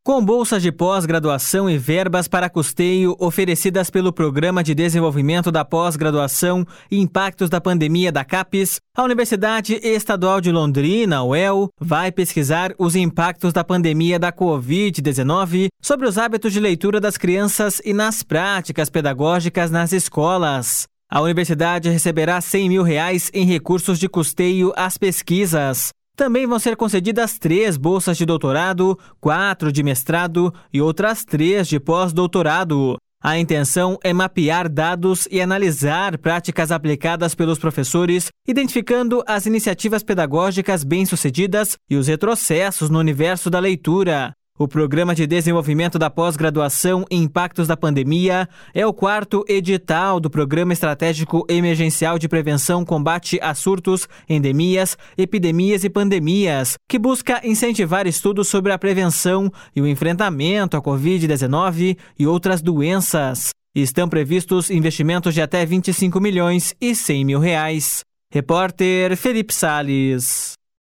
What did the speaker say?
Com bolsas de pós-graduação e verbas para custeio oferecidas pelo Programa de Desenvolvimento da Pós-Graduação e Impactos da Pandemia da CAPES, a Universidade Estadual de Londrina, UEL, vai pesquisar os impactos da pandemia da Covid-19 sobre os hábitos de leitura das crianças e nas práticas pedagógicas nas escolas. A universidade receberá R$100 mil em recursos de custeio às pesquisas. Também vão ser concedidas 3 bolsas de doutorado, 4 de mestrado e outras 3 de pós-doutorado. A intenção é mapear dados e analisar práticas aplicadas pelos professores, identificando as iniciativas pedagógicas bem-sucedidas e os retrocessos no universo da leitura. O Programa de Desenvolvimento da Pós-Graduação e Impactos da Pandemia é o 4º edital do Programa Estratégico Emergencial de Prevenção e Combate a Surtos, Endemias, Epidemias e Pandemias, que busca incentivar estudos sobre a prevenção e o enfrentamento à Covid-19 e outras doenças. Estão previstos investimentos de até R$25 milhões e R$100 mil. Repórter Felipe Salles.